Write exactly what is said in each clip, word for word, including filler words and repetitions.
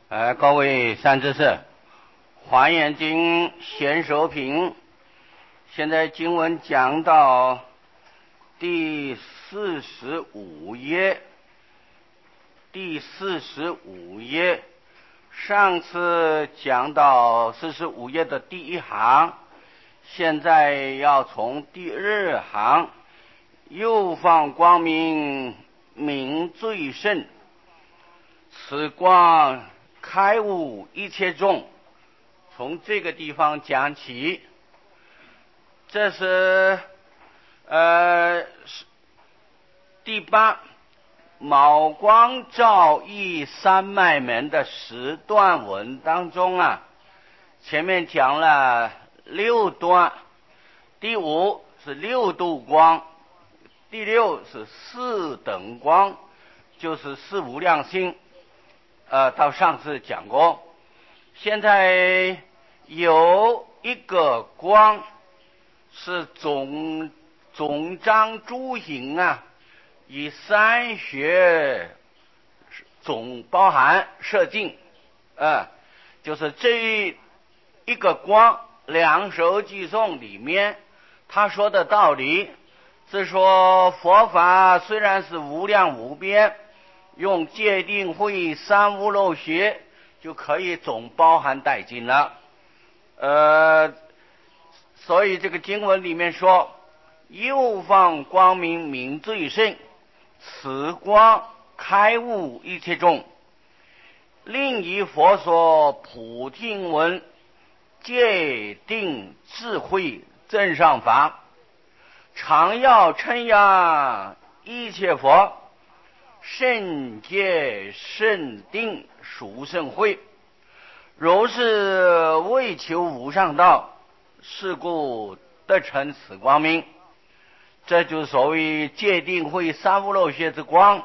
呃，各位善知识，华严经贤首品，现在经文讲到第四十五页，第四十五页，上次讲到四十五页的第一行，现在要从第二行，右方光明明最胜，此光开悟一切众，从这个地方讲起。这是呃第八卯光照义三脉门的十段文当中啊，前面讲了六段，第五是六度光，第六是四等光，就是四无量心。呃，到上次讲过，现在有一个光是总总章诸行啊，以三学总包含摄尽，呃，就是这一个光两首偈颂里面他说的道理是说，佛法虽然是无量无边，用戒定慧三无漏学就可以总包含殆尽了。呃，所以这个经文里面说，右方光明明最胜，此光开悟一切众，另以佛所普听闻，戒定智慧正上法，常要称扬一切佛，圣戒圣定殊胜慧，如是为求无上道，是故得成此光明。这就是所谓戒定慧三无漏学之光。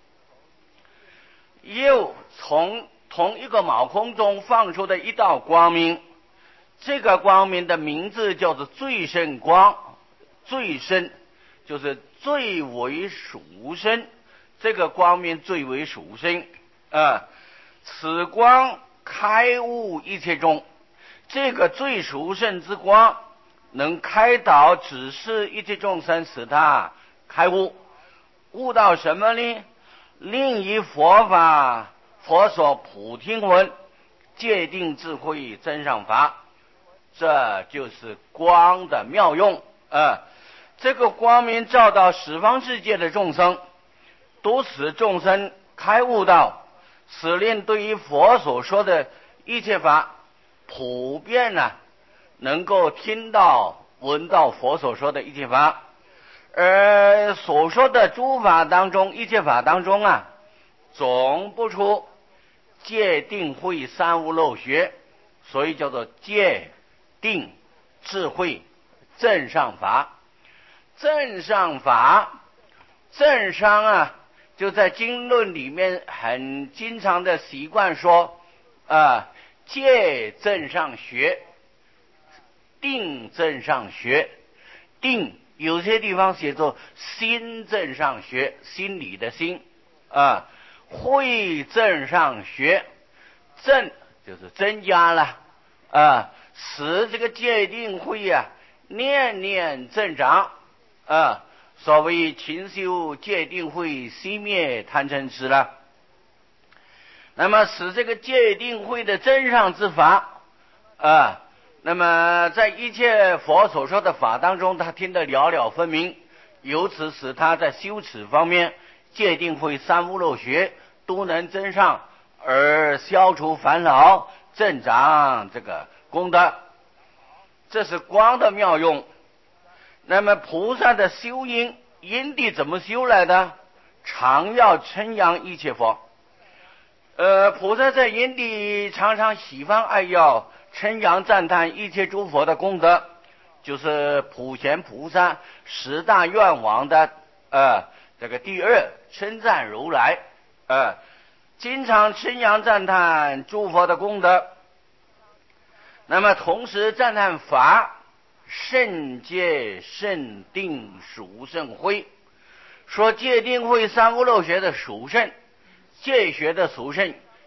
又从同一个卯空中放出的一道光明，这个光明的名字叫做最胜光，最胜就是最为殊胜，这个光明最为殊胜啊！此光开悟一切众，这个最殊胜之光能开导指示一切众生，使他开悟。悟到什么呢？另以佛法佛所普听闻，戒定智慧真上法，这就是光的妙用啊！这个光明照到十方世界的众生，都使众生开悟到，使令对于佛所说的一切法普遍呢、啊，能够听到闻到佛所说的一切法。而所说的诸法当中，一切法当中啊，总不出戒定慧三无漏学，所以叫做戒定智慧正上法。正上法，正上啊，就在经论里面很经常的习惯说啊，戒正上学，定正上学，定有些地方写作心正上学，心理的心啊，慧正上学，正就是增加了啊，使这个戒定慧啊念念增长啊，所谓勤修戒定慧，熄灭贪嗔痴了。那么使这个戒定慧的真上之法啊，那么在一切佛所说的法当中，他听得了了分明，由此使他在修持方面戒定慧三无漏学都能增上，而消除烦恼，增长这个功德，这是光的妙用。那么菩萨的修因因地怎么修来的？常要称扬一切佛。呃，菩萨在因地常常喜欢爱要称扬赞叹一切诸佛的功德，就是普贤菩萨十大愿王的呃这个第二，称赞如来，呃经常称扬赞叹诸佛的功德。那么同时赞叹法圣戒圣定殊胜慧，说戒定慧三无漏学的殊胜，戒学的殊胜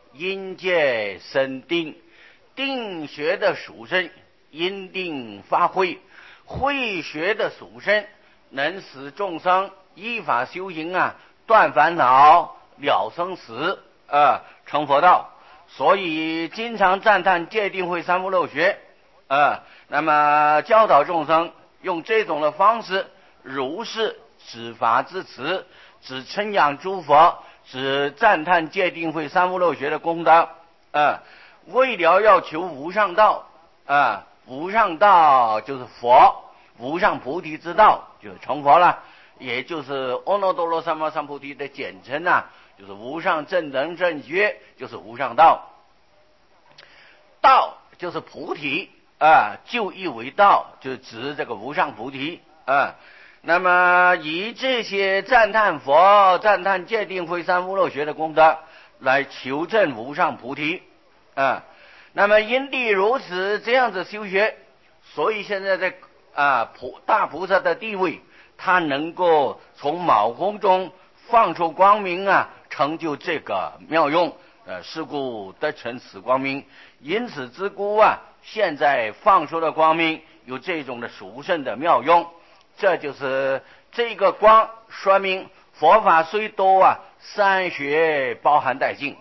因界生定，定学的属性因定发挥，慧学的属性能使众生依法修行啊，断烦恼，了生死，呃，成佛道。所以经常赞叹戒定慧三无漏学，呃，那么教导众生用这种的方式，如是指法之词，只称扬诸佛，只赞叹戒定慧三无漏学的功德，呃，为了要求无上道，呃，无上道就是佛，无上菩提之道就是成佛了，也就是阿耨多罗三藐三菩提的简称啊，就是无上正等正觉，就是无上道。道就是菩提啊，就义为道，就指这个无上菩提啊。那么以这些赞叹佛、赞叹戒定慧三无漏学的功德，来求证无上菩提啊。那么因地如此这样子修学，所以现在在啊菩大菩萨的地位，他能够从卯空中放出光明啊，成就这个妙用，呃，是故得成此光明。因此之故啊，现在放出的光明有这种的殊胜的妙用，这就是这个光说明佛法虽多啊，三学包含殆尽。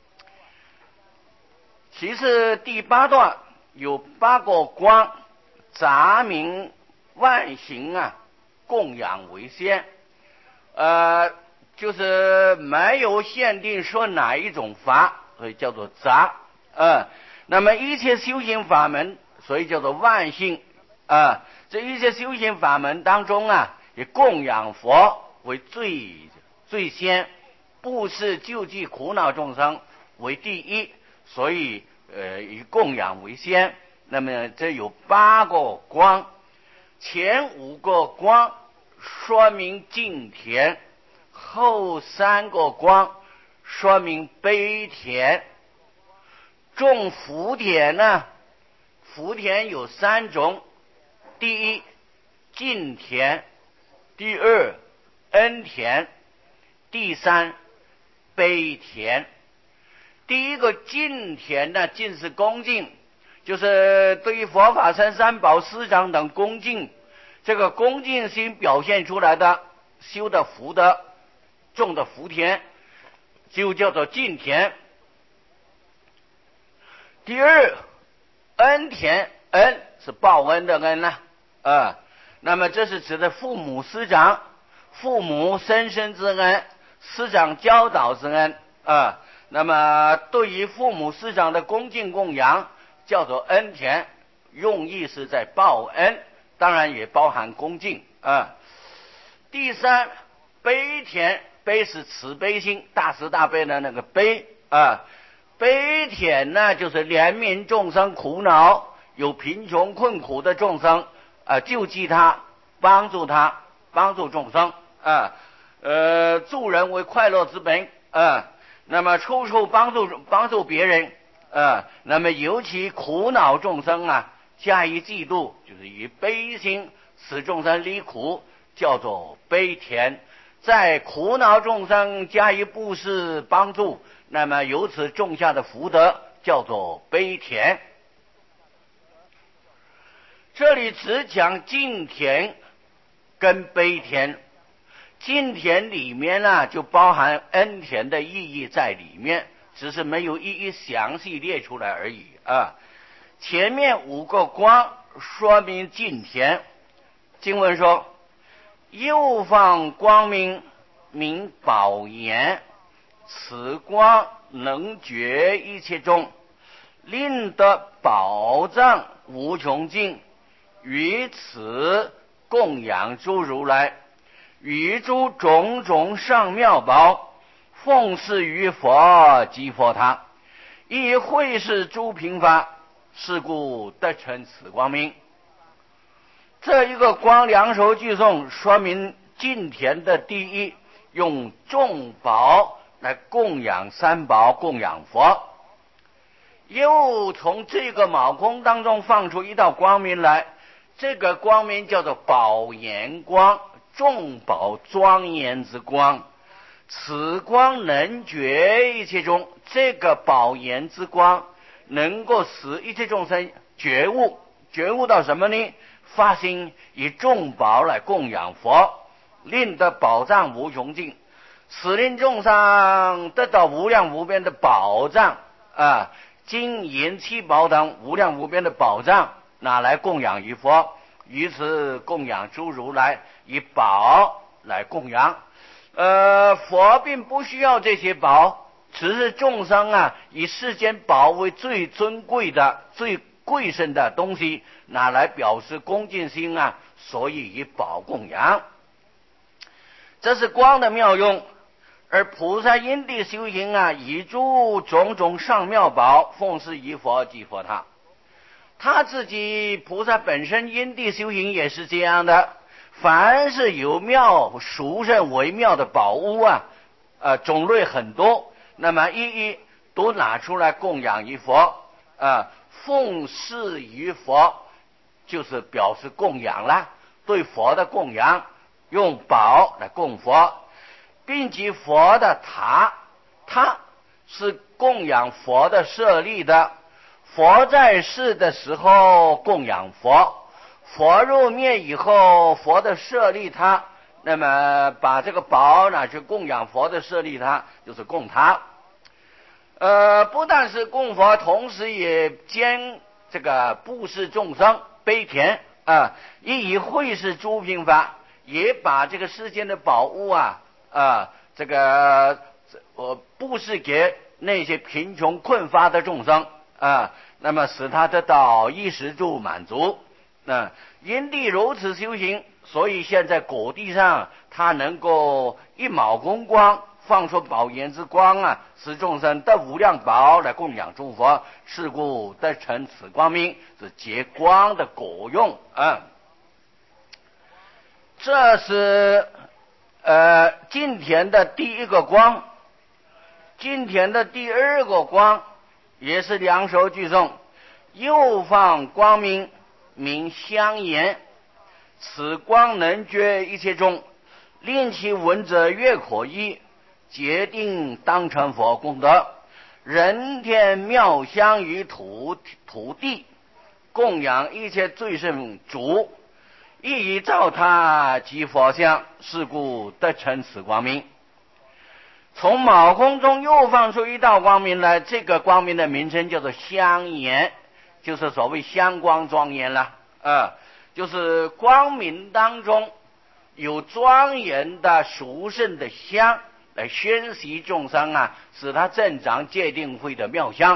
其次第八段有八个光，杂名万行啊，供养为先，呃，就是没有限定说哪一种法，所以叫做杂，呃，那么一切修行法门，所以叫做万行，啊，这一切修行法门当中啊，以供养佛为最最先，布施救济苦恼众生为第一，所以呃以供养为先。那么这有八个光，前五个光说明敬田，后三个光说明悲田。种福田呢，福田有三种，第一敬田，第二恩田，第三悲田。第一个敬田呢，敬是恭敬，就是对于佛法僧三宝师长等恭敬，这个恭敬心表现出来的修的福德，种的福田，就叫做敬田。第二恩田，恩是报恩的恩呢、啊，啊，那么这是指的父母师长，父母生身之恩，师长教导之恩啊。那么对于父母师长的恭敬供养叫做恩田，用意是在报恩，当然也包含恭敬啊。第三悲田，悲是慈悲心，大慈大悲的那个悲啊。悲田呢，就是怜悯众生苦恼，有贫穷困苦的众生啊，救济他，帮助他，帮助众生啊，呃，助人为快乐之本啊。那么处处帮助帮助别人啊，那么尤其苦恼众生啊，加以嫉妒，就是以悲心使众生离苦，叫做悲田。在苦恼众生加以布施帮助，那么由此种下的福德叫做悲田。这里只讲敬田跟悲田，敬田里面呢就包含恩田的意义在里面，只是没有一一详细列出来而已啊。前面五个光说明敬田，经文说右放光明名宝岩，此光能觉一切众，令得宝藏无穷尽，于此供养诸如来，与诸种种上妙宝，奉事于佛及佛他，以会是诸平法，是故得成此光明。这一个光两首句颂说明敬田的第一，用众宝来供养三宝，供养佛。又从这个卯空当中放出一道光明来，这个光明叫做宝岩光，众宝庄严之光。此光能觉一切中， 这个宝眼之光能够使一切众生觉悟，觉悟到什么呢？发心以众宝来供养佛，令得宝藏无穷尽，使令众生得到无量无边的宝藏啊，金银七宝等无量无边的宝藏，拿来供养于佛，于此供养诸如来，以宝来供养。呃，佛并不需要这些宝，只是众生啊，以世间宝为最尊贵的、最贵胜的东西，拿来表示恭敬心啊，所以以宝供养。这是光的妙用。而菩萨因地修行啊，以诸种种上妙宝奉事于佛及佛他。他自己菩萨本身因地修行也是这样的，凡是有妙殊胜微妙的宝物啊，呃，种类很多，那么一一都拿出来供养于佛啊、呃，奉事于佛，就是表示供养啦，对佛的供养，用宝来供佛。并及佛的塔，塔是供养佛的舍利的。佛在世的时候供养佛，佛入灭以后，佛的舍利他，那么把这个宝拿去供养佛的舍利他，就是供他。呃，不但是供佛，同时也兼这个布施众生、悲田啊，亦以惠施诸贫乏，也把这个世间的宝物啊。啊，这个我布施给那些贫穷困乏的众生啊，那么使他得到衣食住满足。那因地如此修行，所以现在果地上他能够一毛公光，放出宝眼之光啊，使众生得无量宝来供养诸佛，是故得成此光明，是结光的果用啊。这是。呃，今天的第一个光，今天的第二个光，也是两首俱诵。又放光明，名香严。此光能觉一切众，令其闻者越可依，决定当成佛功德。人天妙香于土土地，供养一切最胜主。亦以照他及佛像，是故得成此光明。从卯空中又放出一道光明来，这个光明的名称叫做香严，就是所谓香光庄严了啊，就是光明当中有庄严的殊胜的香来宣习众生啊，使他增长戒定慧的妙香。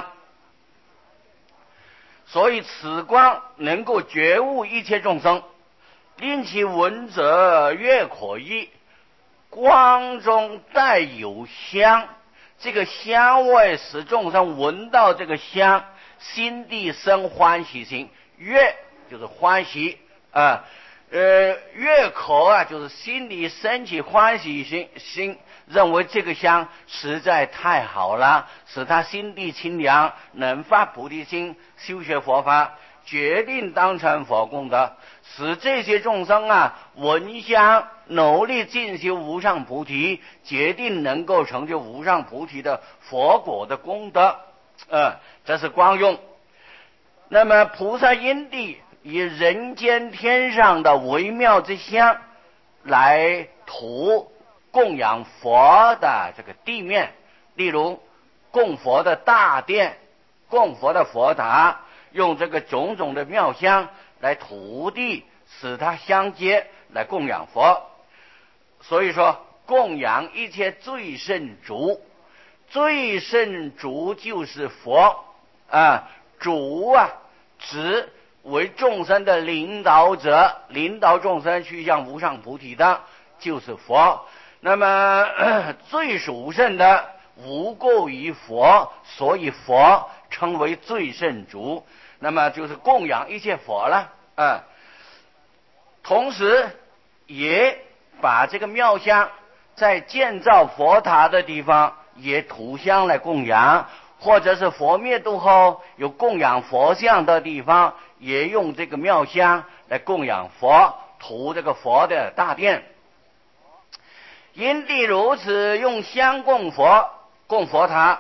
所以此光能够觉悟一切众生，令其闻者越可依。光中带有香，这个香味使众生闻到这个香，心地生欢喜心。越就是欢喜啊，呃，越可啊，就是心里升起欢喜心，心认为这个香实在太好了，使他心地清凉，能发菩提心，修学佛法，决定当成佛功德，使这些众生啊闻香努力进修无上菩提，决定能够成就无上菩提的佛果的功德。呃，这是光用。那么菩萨因地以人间天上的微妙之香来涂供养佛的这个地面，例如供佛的大殿，供佛的佛塔，用这个种种的妙香来涂地，使它相接来供养佛。所以说供养一切最胜主，最胜主就是佛啊，主啊指为众生的领导者，领导众生去向无上菩提的就是佛。那么最殊胜的无过于佛，所以佛称为最胜主，那么就是供养一切佛了啊。同时也把这个妙香在建造佛塔的地方也涂香来供养，或者是佛灭度后有供养佛像的地方，也用这个妙香来供养佛，涂这个佛的大殿。因地如此，用香供佛，供佛塔，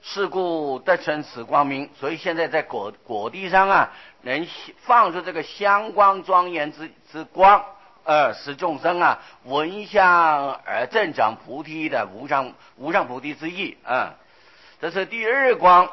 是故得称此光明。所以现在在果果地上啊，能放出这个香光庄严之之光，呃，使众生啊闻香而增长菩提的无上无上菩提之意啊。这是第二光。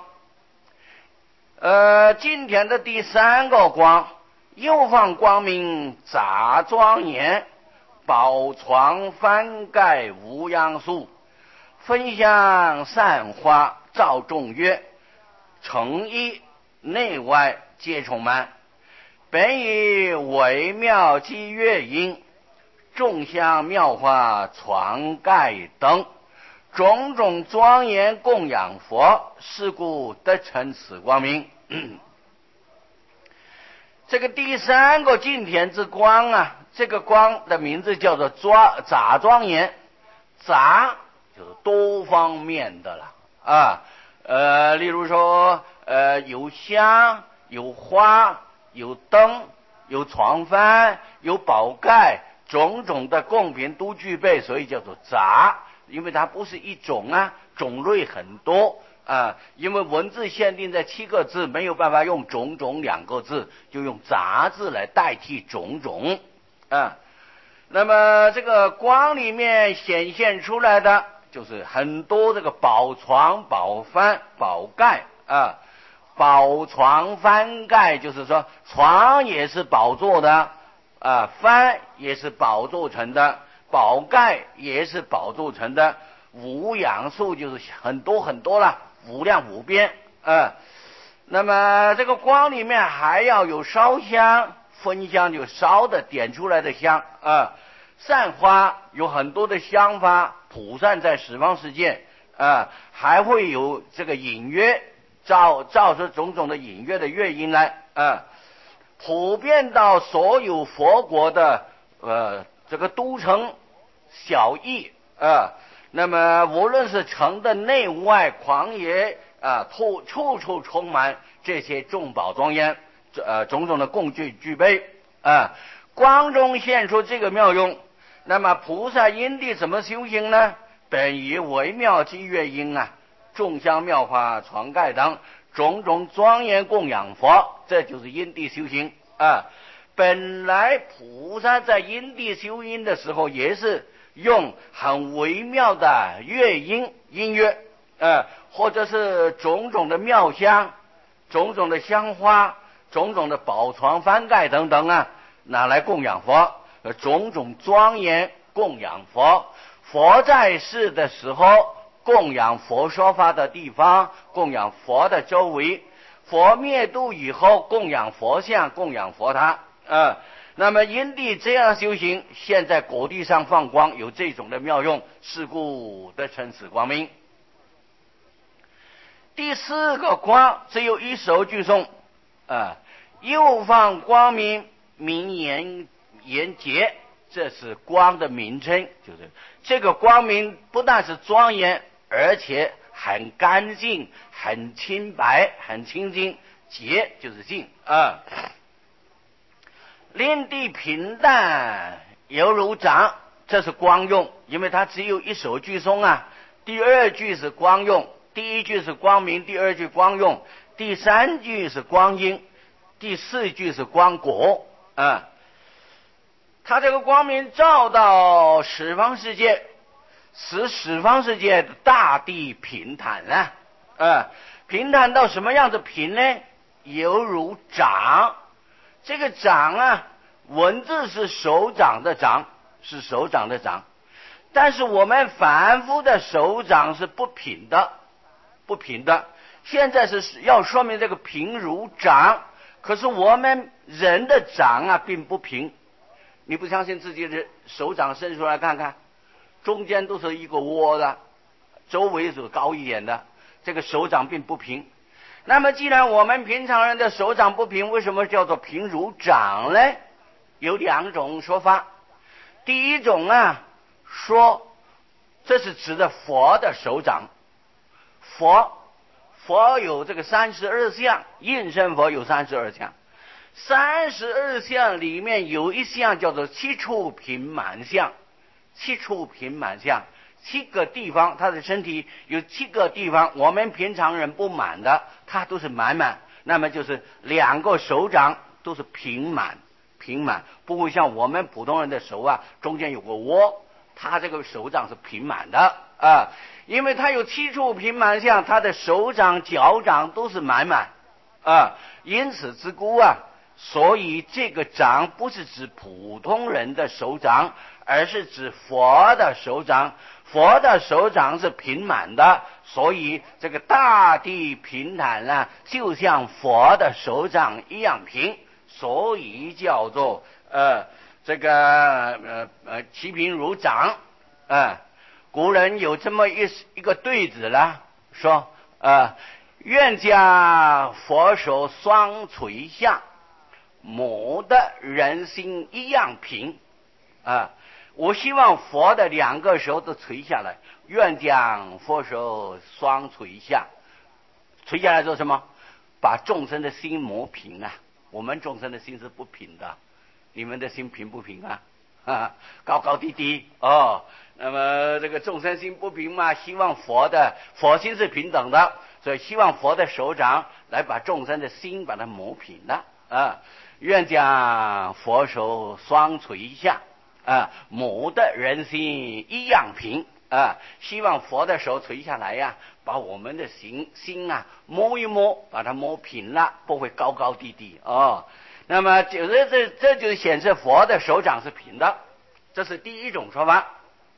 呃，今天的第三个光，右放光明杂庄严，宝床翻盖无央树，分香散花照众月，诚意内外皆充满，本以微妙积月音，众香妙花传盖灯，种种庄严供养佛，是故得成此光明。这个第三个净田之光啊，这个光的名字叫做杂庄严。杂就是多方面的了啊，呃，例如说，呃，有香，有花，有灯，有床幡，有宝盖，种种的供品都具备，所以叫做杂。因为它不是一种啊，种类很多啊。因为文字限定在七个字，没有办法用种种两个字，就用杂字来代替种种啊。那么这个光里面显现出来的，就是很多这个宝床、宝幡、宝盖啊。宝床幡盖就是说，床也是宝做的啊，幡也是宝做成的，宝盖也是宝做成的，无量数就是很多很多了，无量无边啊。那么这个光里面还要有烧香，分香就烧的点出来的香啊。散花有很多的香花普散在十方世界啊，还会有这个隐约照照出种种的隐约的乐音来啊，普遍到所有佛国的呃这个都城小邑啊。那么无论是城的内外狂野啊，处处处充满这些众宝庄严，呃种种的供具具备啊，光中现出这个妙用。那么菩萨因地怎么修行呢？本以微妙积月音啊，众香妙花传盖等，种种庄严供养佛，这就是因地修行啊。本来菩萨在因地修因的时候，也是用很微妙的乐音音乐啊，或者是种种的妙香，种种的香花，种种的宝床幡盖等等啊，拿来供养佛，种种庄严供养佛。佛在世的时候供养佛说法的地方，供养佛的周围；佛灭度以后供养佛像，供养佛塔啊。那么因地这样修行，现在果地上放光有这种的妙用，是故得成此光明。第四个光只有一首句诵啊，右放光明明言言洁，这是光的名称，就是这个光明不但是庄严，而且很干净，很清白，很清净，洁就是净啊。令地平淡犹如掌，这是光用，因为它只有一首句诵啊。第二句是光用，第一句是光明，第二句光用，第三句是光阴，第四句是光果啊。它这个光明照到十方世界，使十方世界的大地平坦了啊。平坦到什么样子平呢？犹如掌。这个掌啊，文字是手掌的掌，是手掌的掌，但是我们凡夫的手掌是不平的，不平的。现在是要说明这个平如掌，可是我们人的掌啊并不平。你不相信自己的手掌伸出来看看，中间都是一个窝的，周围是高一点的，这个手掌并不平。那么既然我们平常人的手掌不平，为什么叫做平如掌呢？有两种说法。第一种啊，说这是指的佛的手掌。佛佛有这个三十二相，应身佛有三十二相，三十二相里面有一项叫做七处平满相。七处平满相， 七个地方，他的身体有七个地方，我们平常人不满的，他都是满满。那么就是两个手掌都是平满，平满，不会像我们普通人的手啊，中间有个窝，他这个手掌是平满的啊，因为他有七处平满相，他的手掌、脚掌都是满满啊，因此之故啊，所以这个掌不是指普通人的手掌，而是指佛的手掌。佛的手掌是平满的，所以这个大地平坦啊，就像佛的手掌一样平，所以叫做呃这个呃呃其平如掌。呃古人有这么一一个对子啦，说呃愿将佛手双垂下，母的人心一样平啊。我希望佛的两个手都垂下来，愿将佛手双垂下。垂下来做什么？把众生的心磨平啊！我们众生的心是不平的，你们的心平不平啊？啊，高高低低哦。那么这个众生心不平嘛，希望佛的佛心是平等的，所以希望佛的手掌来把众生的心把它磨平了啊！愿将佛手双垂下。啊，母的人心一样平啊！希望佛的手垂下来呀、啊，把我们的心心啊摸一摸，把它摸平了，不会高高低低哦。那么就是这这就显示佛的手掌是平的，这是第一种说法。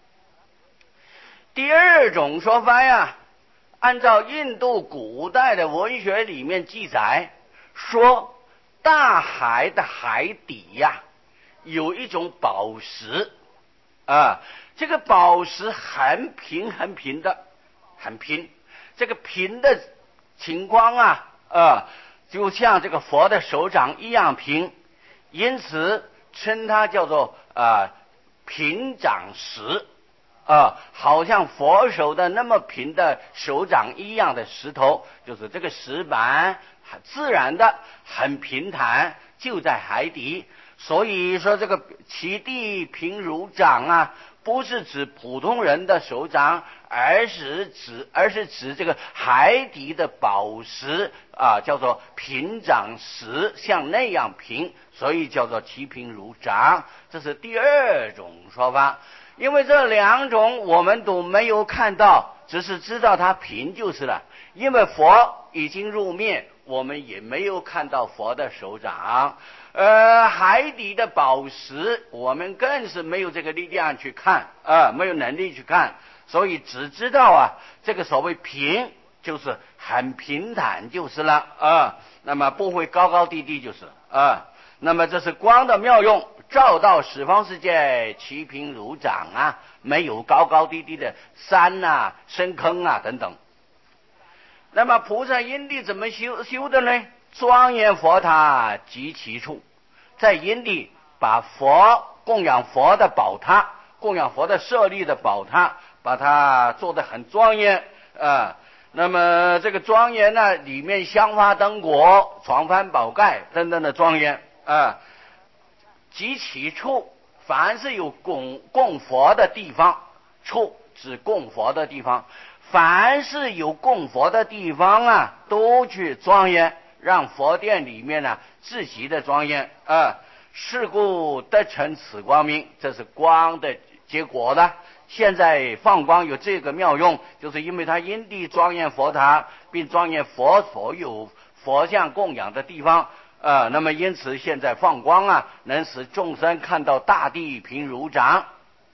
第二种说法呀，按照印度古代的文学里面记载说，大海的海底呀、啊。有一种宝石啊，这个宝石很平很平的，很平。这个平的情况啊，啊，就像这个佛的手掌一样平，因此称它叫做啊平掌石啊，好像佛手的那么平的手掌一样的石头，就是这个石板自然的很平坦，就在海底。所以说这个其地平如掌啊，不是指普通人的手掌，而是指而是指这个海底的宝石啊，叫做平掌石，像那样平，所以叫做其平如掌。这是第二种说法。因为这两种我们都没有看到，只是知道它平就是了。因为佛已经入灭，我们也没有看到佛的手掌。呃，海底的宝石，我们更是没有这个力量去看啊、呃，没有能力去看，所以只知道啊，这个所谓平就是很平坦就是了啊、呃，那么不会高高低低就是啊、呃，那么这是光的妙用，照到十方世界，其平如掌啊，没有高高低低的山啊、深坑啊等等。那么菩萨因地怎么修修的呢？庄严佛塔及其处，在因地把佛供养佛的宝塔，供养佛的舍利的宝塔，把它做得很庄严啊。那么这个庄严呢，里面香花灯果、床幡宝盖等等的庄严啊。及其处，凡是有供供佛的地方，处指供佛的地方，凡是有供佛的地方啊，都去庄严。让佛殿里面呢自己的庄严啊，是故得成此光明，这是光的结果的。现在放光有这个妙用，就是因为它因地庄严佛塔，并庄严佛所有佛像供养的地方啊，那么因此现在放光啊，能使众生看到大地平如掌。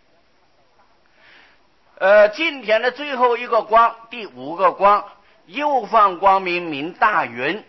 呃，今天的最后一个光，第五个光，又放光明名大云。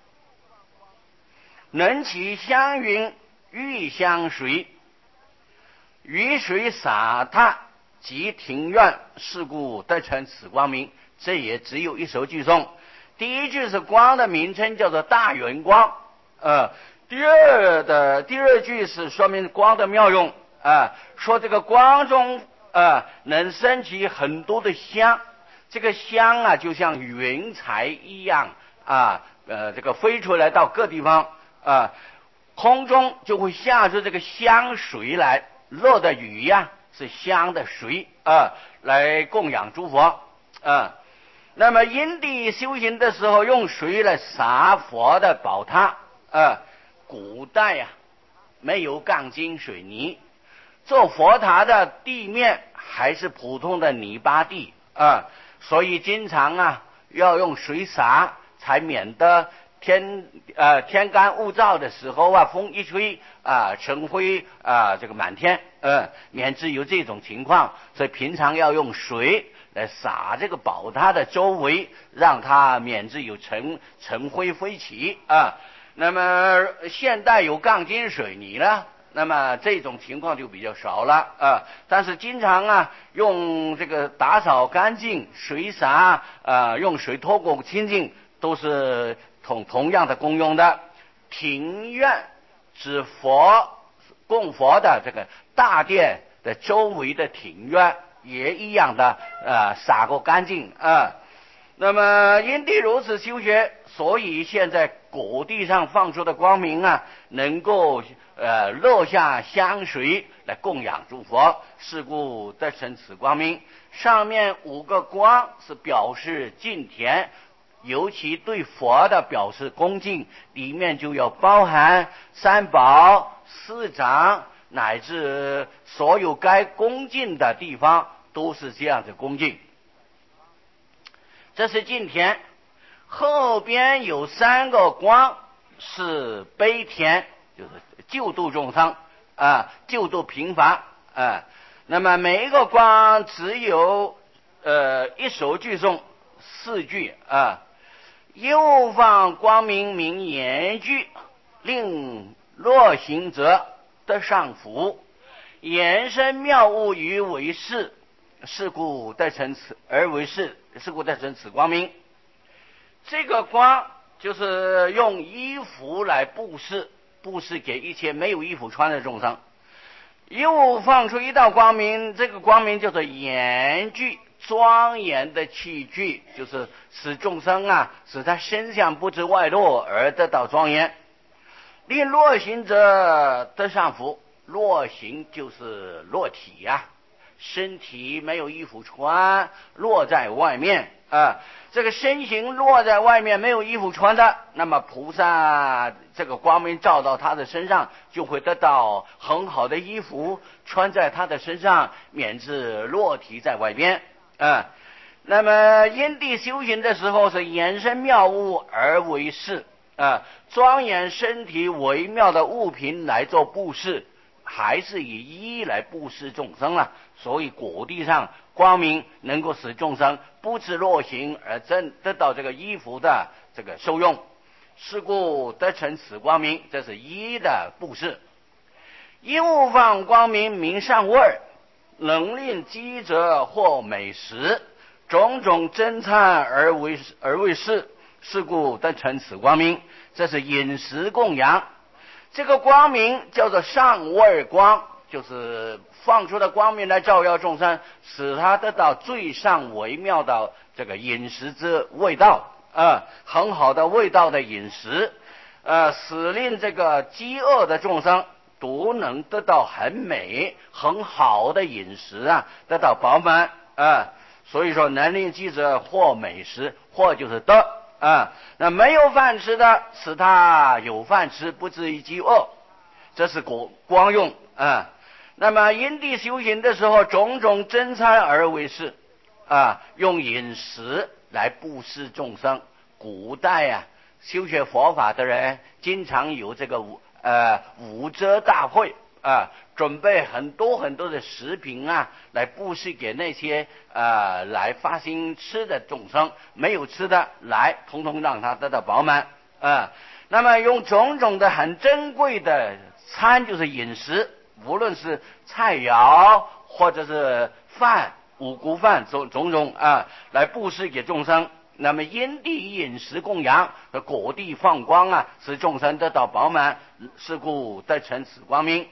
能起香云，遇香水，雨水洒踏即庭院，是故得成此光明。这也只有一首句诵。第一句是光的名称，叫做大云光。呃，第二的第二句是说明光的妙用啊、呃，说这个光中呃能升起很多的香，这个香啊就像云彩一样啊，呃，这个飞出来到各地方。啊，空中就会下出这个香水来，落的雨呀、啊， 是香的水啊，来供养诸佛啊。那么因地修行的时候，用水来洒佛的宝塔啊。古代啊，没有钢筋水泥，做佛塔的地面还是普通的泥巴地啊，所以经常啊要用水洒，才免得天呃天干物燥的时候啊，风一吹啊，尘灰啊这个满天，呃，免至有这种情况，所以平常要用水来洒这个宝塔的周围，让它免至有尘尘灰飞起啊。那么现代有钢筋水泥了，那么这种情况就比较少了啊。但是经常啊用这个打扫干净，水洒啊，用水拖过清净，都是同同样的功用的。庭院指佛供佛的这个大殿的周围的庭院也一样的呃洒过干净啊。那么因地如此修学，所以现在果地上放出的光明啊，能够呃落下香水来供养诸佛，是故得生此光明。上面五个光是表示敬虔，尤其对佛的表示恭敬，里面就要包含三宝、四掌，乃至所有该恭敬的地方都是这样的恭敬。这是敬虔，后边有三个光是悲天，就是救度众生啊，救度贫乏啊。那么每一个光只有呃一首句诵四句啊。右方光明明言句，令若行者得上福，延伸妙物于为事，是故得成此而为事，是故得成此光明。这个光就是用衣服来布施，布施给一切没有衣服穿的众生。又放出一道光明，这个光明叫做严具，庄严的器具，就是使众生啊，使他身相不知外露而得到庄严。令落行者得上福，落行就是落体呀、啊，身体没有衣服穿，落在外面啊。这个身形落在外面没有衣服穿的，那么菩萨这个光明照到他的身上，就会得到很好的衣服穿在他的身上，免至落体在外边啊。那么因地修行的时候，是延伸妙物而为事啊，庄严身体微妙的物品来做布施，还是以一来布施众生了。所以果地上光明能够使众生不知落行而真得到这个衣服的这个受用，是故得成此光明，这是一的布施。因物放光明明上味，能令饥者获美食，种种珍餐而为而为事，是故得成此光明，这是饮食供养。这个光明叫做上味光，就是放出的光明来照耀众生，使他得到最上微妙的这个饮食之味道啊，很好的味道的饮食，呃，使令这个饥饿的众生都能得到很美很好的饮食啊，得到饱满啊。所以说能令饥者获美食，获就是得啊，那没有饭吃的，使他有饭吃，不至于饥饿，这是果光用啊。那么因地修行的时候，种种珍餐而为事啊，用饮食来布施众生。古代啊，修学佛法的人经常有这个呃五遮大会啊，准备很多很多的食品啊，来布施给那些呃来发心吃的众生，没有吃的来，统统让他得到饱满啊。那么用种种的很珍贵的餐，就是饮食，无论是菜肴或者是饭，五谷饭种种种啊，来布施给众生。那么因地饮食供养和果地放光啊，使众生得到饱满，是故得成此光明。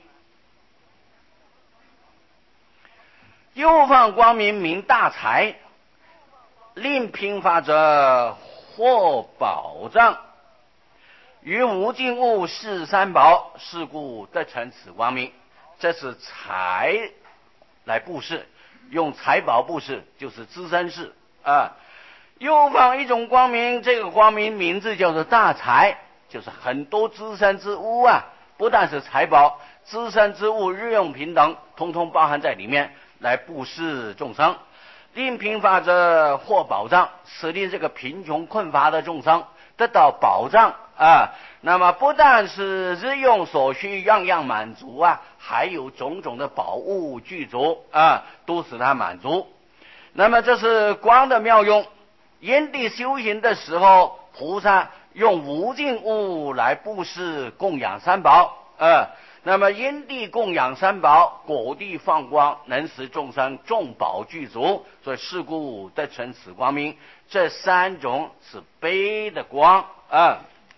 又放光明明大财，令贫乏者获宝藏，于无尽物是三宝，是故得成此光明。这是财来布施，用财宝布施就是资身施啊。又放一种光明，这个光明名字叫做大财，就是很多资身之物啊，不但是财宝，资身之物、日用品等，通通包含在里面，来布施众生。令贫乏者获保障，使令这个贫穷困乏的众生得到保障啊。那么不但是日用所需样样满足啊，还有种种的宝物具足啊，都使他满足。那么这是光的妙用。因地修行的时候，菩萨用无尽物来布施供养三宝啊。那么因地供养三宝，果地放光，能使众生众宝具足，所以是故得成此光明。这三种是悲的光啊。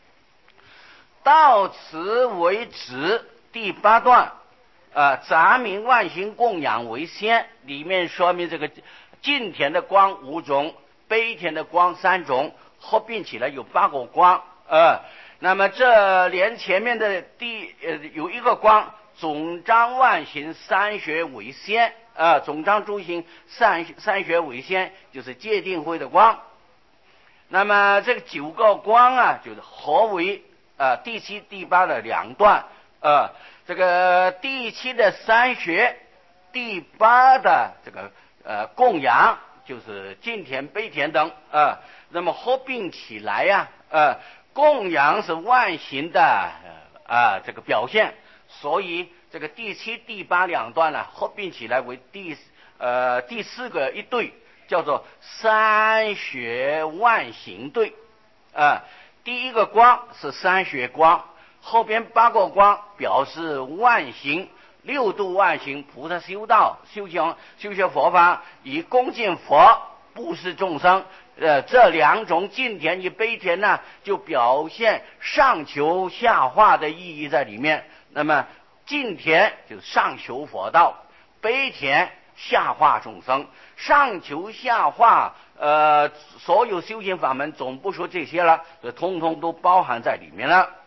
到此为止，第八段啊，杂名万行供养为先，里面说明这个净田的光五种，悲田的光三种，合并起来有八个光啊。那么这连前面的第呃有一个光，总章万行三学为先啊，总章诸行三三学为先，就是戒定慧的光。那么这个九个光啊，就是合为呃第七、第八的两段呃，这个第七的三学，第八的这个呃供养，就是净田、悲田等啊。那么合并起来呀、啊，呃。供养是万行的啊这个表现，所以这个第七、第八两段呢合并起来为第呃第四个一对，叫做三学万行对啊。第一个光是三学光，后边八个光表示万行，六度万行，菩萨修道、修行、修学佛法，以恭敬佛、布施众生。呃，这两种净田与悲田呢，就表现上求下化的意义在里面。那么净田就是上求佛道，悲田下化众生。上求下化，呃，所有修行法门总不说这些了，这通通都包含在里面了。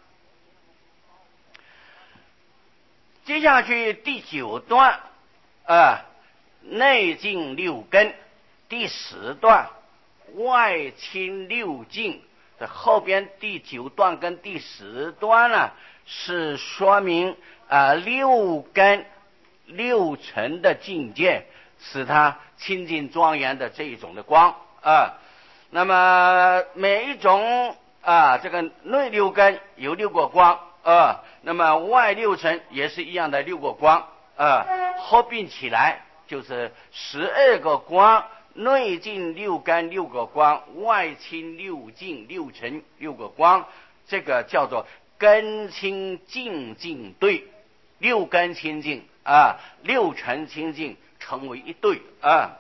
接下去第九段，啊、呃，内净六根，第十段。外清六净，这后边第九段跟第十段呢，是说明啊、呃、六根六尘的境界，使它清净庄严的这一种的光啊。那么每一种啊，这个内六根有六个光啊，那么外六尘也是一样的六个光啊，合并起来就是十二个光。内净六根六个光，外清六净六尘六个光，这个叫做根清净净对，六根清净啊，六尘清净成为一对啊。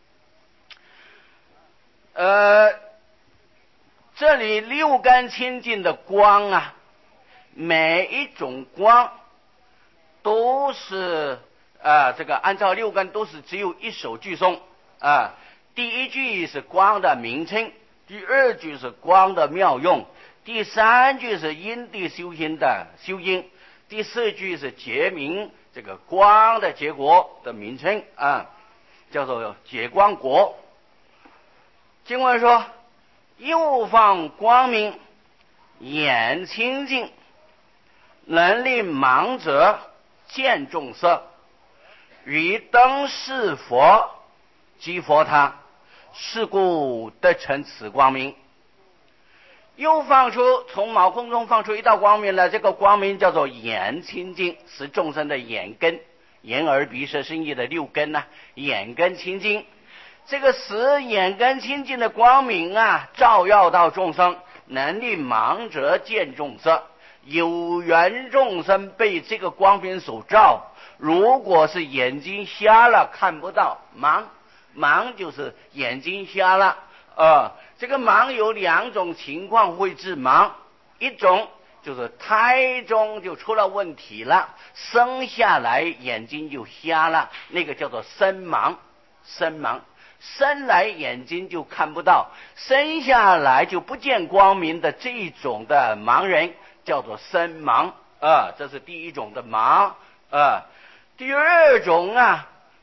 呃，这里六根清净的光啊，每一种光都是啊，这个按照六根都是只有一首句诵啊。第一句是光的名称，第二句是光的妙用，第三句是因地修行的修因，第四句是结明这个光的结果的名称啊，叫做结光果。经文说，又放光明，眼清净，能令盲者见众色，于灯是佛即佛他，是故得成此光明。又放出从毛空中放出一道光明来，这个光明叫做眼清净，是众生的眼根，眼耳鼻舌身意的六根啊，眼根清净。这个使眼根清净的光明啊，照耀到众生，能令盲者见众色。有缘众生被这个光明所照，如果是眼睛瞎了看不到，盲盲就是眼睛瞎了，呃，这个盲有两种情况会致盲，一种就是胎中就出了问题了，生下来眼睛就瞎了，那个叫做生盲，生盲，生来眼睛就看不到，生下来就不见光明的这种的盲人叫做生盲啊、呃，这是第一种的盲啊、呃。第二种啊，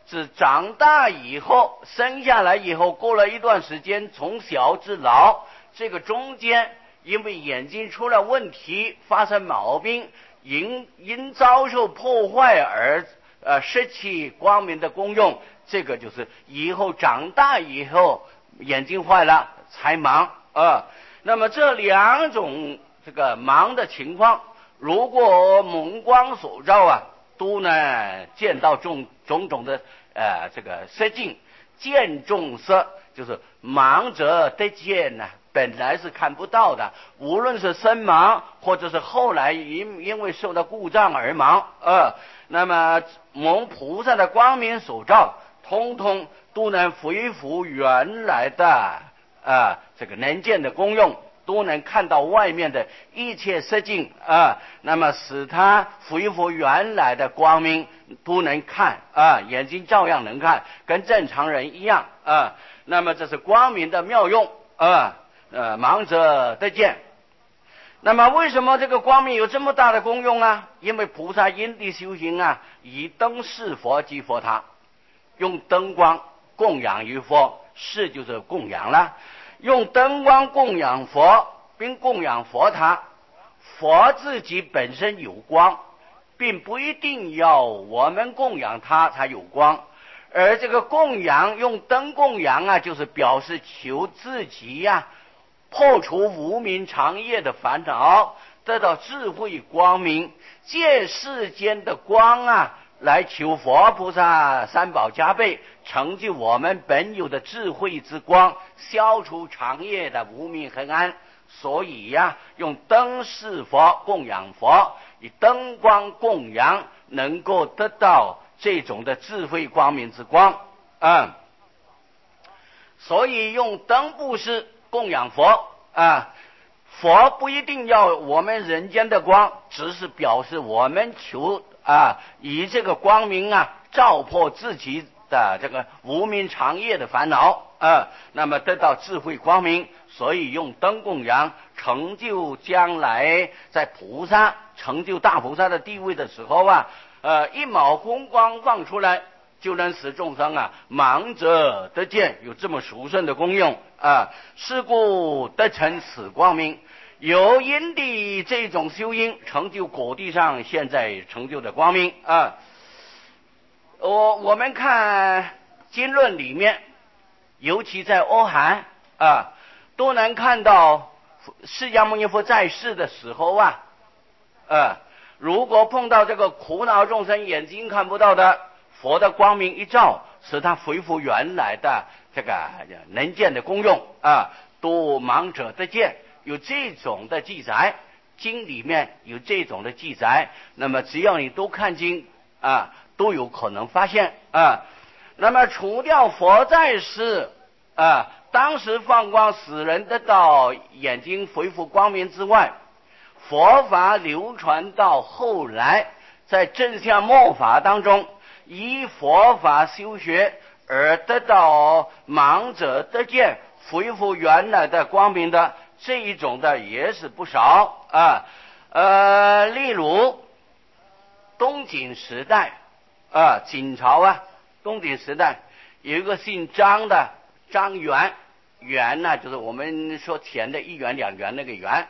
是长大以后生下来以后，过了一段时间，从小至老，这个中间因为眼睛出了问题，发生毛病，因因遭受破坏而呃失去光明的功用，这个就是以后长大以后眼睛坏了才盲啊、呃。那么这两种这个盲的情况，如果蒙光所照啊，都呢见到种种种的呃这个色境，见众色，就是盲者得见呢、啊，本来是看不到的，无论是生盲或者是后来因因为受到故障而盲呃，那么蒙菩萨的光明所照，通通都能恢复原来的啊、呃、这个能见的功用，都能看到外面的一切色境啊，那么使他恢复原来的光明，都能看啊，眼睛照样能看，跟正常人一样啊。那么这是光明的妙用啊，呃，盲者得见。那么为什么这个光明有这么大的功用啊？因为菩萨因地修行啊，以灯示佛即佛他，用灯光供养于佛，是就是供养了。用灯光供养佛，并供养佛他，佛自己本身有光，并不一定要我们供养他才有光。而这个供养用灯供养啊，就是表示求自己呀、啊、破除无明长夜的烦恼，得到智慧光明，借世间的光啊来求佛菩萨三宝加倍，成就我们本有的智慧之光，消除长夜的无明黑暗。所以呀、啊，用灯示佛，供养佛，以灯光供养，能够得到这种的智慧光明之光啊。所以用灯布施供养佛啊，佛不一定要我们人间的光，只是表示我们求啊，以这个光明啊，照破自己的这个无明长夜的烦恼啊，那么得到智慧光明。所以用灯供养，成就将来在菩萨成就大菩萨的地位的时候啊，呃，一毛红光放出来，就能使众生啊盲者得见，有这么殊胜的功用啊。是故得成此光明。有因的这种修因，成就果地上现在成就的光明啊。我我们看经论里面，尤其在阿含啊，都能看到释迦牟尼佛在世的时候啊，呃，如果碰到这个苦恼众生眼睛看不到的，佛的光明一照，使他恢复原来的这个能见的功用啊，都盲者得见。有这种的记载，经里面有这种的记载，那么只要你都看经啊，都有可能发现啊。那么除掉佛在世啊，当时放光使人得到眼睛恢复光明之外，佛法流传到后来，在正向末法当中，以佛法修学而得到盲者得见，恢复原来的光明的这一种的也是不少啊。呃，例如东晋时代啊，晋朝啊，东晋时代有一个姓张的张元，元呢、啊、就是我们说钱的一元两元那个元。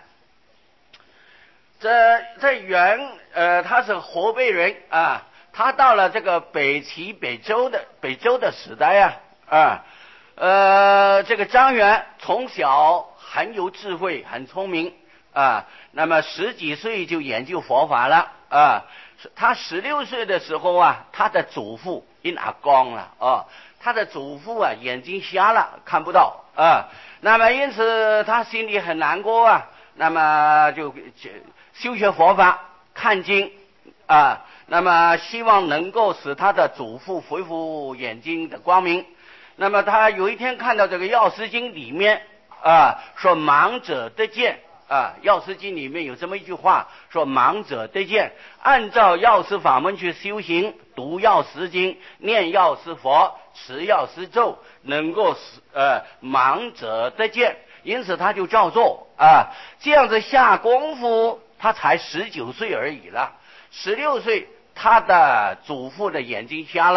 这这元呃他是河北人啊，他到了这个北齐北周的北周的时代啊啊呃这个张元从小很有智慧，很聪明啊，那么十几岁就研究佛法了啊。他十六岁的时候啊，他的祖父因阿公了啊，他的祖父啊眼睛瞎了，看不到啊，那么因此他心里很难过啊，那么就修学佛法，看经啊，那么希望能够使他的祖父恢复眼睛的光明。那么他有一天看到这个《药师经》里面啊，说盲者得见啊，《药师经》里面有这么一句话，说盲者得见，按照药师法门去修行，读药师经，念药师佛，持药师咒，能够使呃盲者得见。因此他就照做啊，这样子下功夫，他才十九岁而已了。十六岁他的祖父的眼睛瞎了，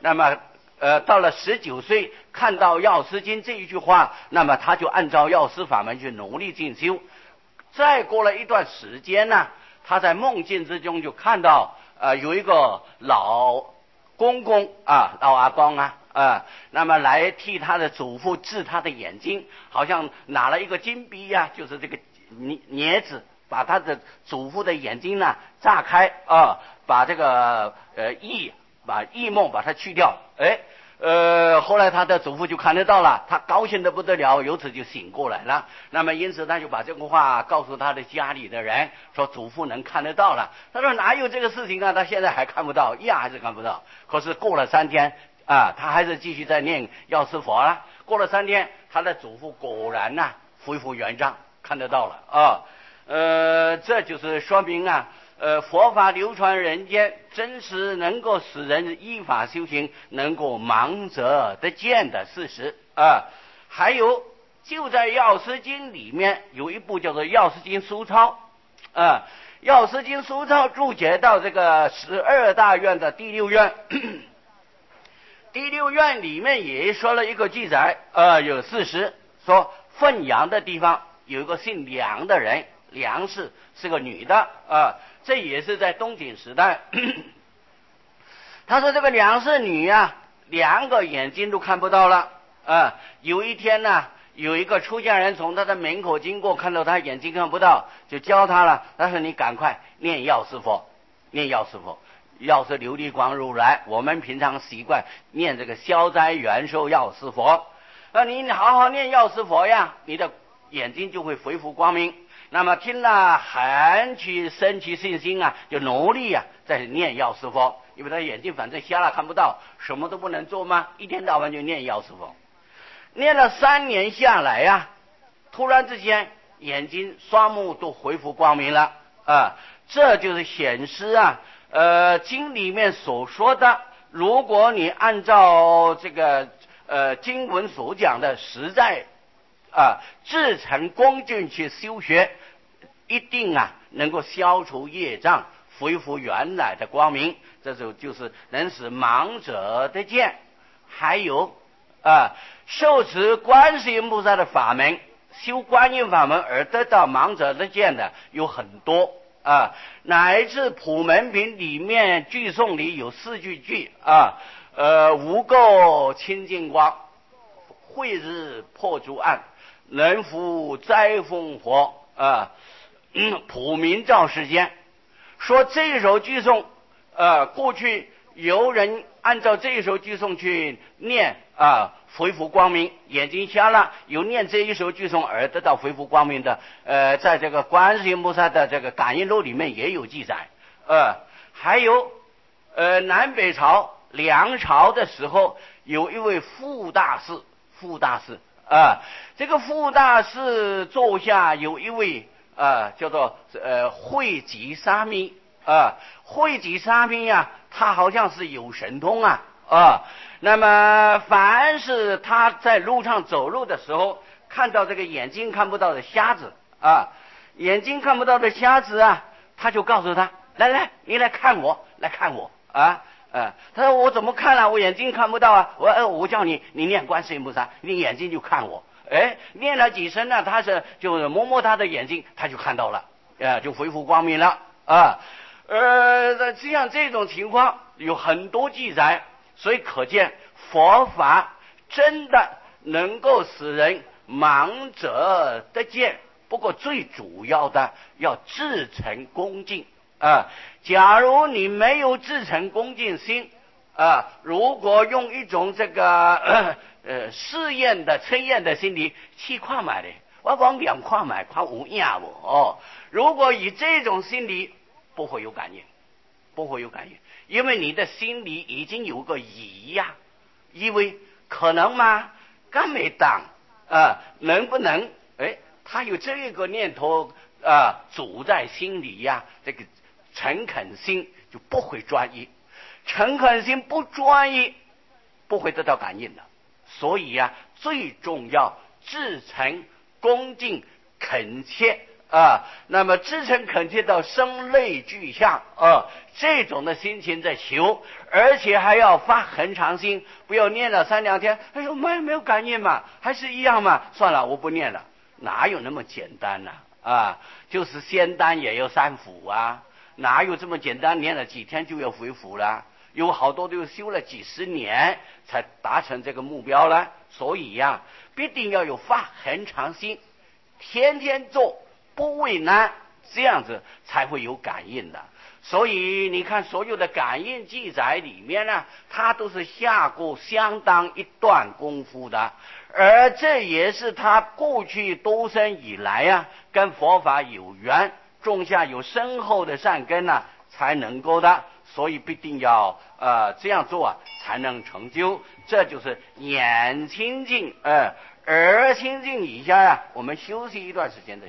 那么呃到了十九岁看到药师经这一句话，那么他就按照药师法门去努力进修。再过了一段时间呢，他在梦境之中就看到呃有一个老公公啊，老阿公啊啊，那么来替他的祖父治他的眼睛，好像拿了一个金币呀、啊，就是这个镊子，把他的祖父的眼睛呢炸开啊，把这个呃翳把翳梦把它去掉，哎。呃，后来他的祖父就看得到了，他高兴得不得了，由此就醒过来了。那么因此他就把这个话告诉他的家里的人，说祖父能看得到了。他说哪有这个事情啊，他现在还看不到，一样还是看不到。可是过了三天啊，他还是继续在念药师佛了。过了三天，他的祖父果然呐、啊、恢复原状，看得到了啊。呃，这就是说明啊。呃，佛法流传人间，真是能够使人依法修行，能够盲者得见的事实啊。还有，就在《药师经》里面有一部叫做《药师经疏钞》啊，《药师经疏钞》注解到这个十二大愿的第六愿，第六愿里面也说了一个记载，呃，有事实说汾阳的地方有一个姓梁的人，梁氏是个女的啊。这也是在东晋时代。他说这个梁氏女啊，两个眼睛都看不到了啊。有一天呢，有一个出家人从他的门口经过，看到他眼睛看不到，就教他了。他说你赶快念药师佛，念药师佛，药师琉璃光如来。我们平常习惯念这个消灾元寿药师佛，那你好好念药师佛呀，你的眼睛就会恢复光明。那么听了很起升起信心啊，就努力啊在念药师佛，因为他眼睛反正瞎了看不到，什么都不能做嘛，一天到晚就念药师佛。念了三年下来呀、啊，突然之间眼睛双目都恢复光明了啊，这就是显示啊，呃经里面所说的，如果你按照这个呃经文所讲的实在啊，至诚恭敬去修学，一定啊能够消除业障，恢复原来的光明。这就就是能使盲者得见。还有啊，受持观世音菩萨的法门，修观音法门而得到盲者得见的有很多啊。乃至普门品里面句颂里有四句句啊，呃，无垢清净光，慧日破诸暗。能伏灾风火啊，嗯，普明照世间。说这首句颂，呃，过去有人按照这一首句颂去念啊，恢复光明，眼睛瞎了，有念这一首句颂而得到恢复光明的，呃，在这个观世音菩萨的这个感应录里面也有记载，呃，还有呃南北朝梁朝的时候，有一位傅大士，傅大士。啊，这个傅大士座下有一位啊，叫做呃慧吉沙弥啊，慧吉沙弥呀、啊，他好像是有神通啊啊。那么凡是他在路上走路的时候，看到这个眼睛看不到的瞎子啊，眼睛看不到的瞎子啊，他就告诉他，来来，你来看我，来看我啊。呃，他说我怎么看啊？我眼睛看不到啊！我呃，我叫你，你念观世音菩萨，你眼睛就看我。哎，念了几声呢？他是就摸摸他的眼睛，他就看到了，呃，就恢复光明了啊。呃，这样这种情况有很多记载，所以可见佛法真的能够使人盲者得见。不过最主要的要至诚恭敬。啊，假如你没有至诚恭敬心啊，如果用一种这个呃呃试验的测验的心理去看买的，我往两看买看无样不哦。如果以这种心理，不会有感应，不会有感应，因为你的心里已经有个疑呀、啊，以为可能吗？干没当啊？能不能？哎，他有这个念头啊，主在心里呀、啊，这个。诚恳心就不会专一，诚恳心不专一，不会得到感应的。所以呀、啊，最重要至诚恭敬恳切啊，那么至诚恳切到声泪俱下啊，这种的心情在求，而且还要发恒常心，不要念了三两天，哎呦没没有感应嘛，还是一样嘛，算了，我不念了，哪有那么简单呢？啊，就是仙丹也有三伏啊，哪有这么简单？念了几天就要恢复了？有好多都修了几十年才达成这个目标了。所以呀、啊，必定要有发恒常心，天天做，不畏难，这样子才会有感应的。所以你看，所有的感应记载里面呢，他都是下过相当一段功夫的，而这也是他过去多生以来啊，跟佛法有缘，种下有深厚的善根呢，才能够的。所以必定要呃这样做啊，才能成就。这就是眼清净，呃，耳清净以下呀、啊，我们休息一段时间的。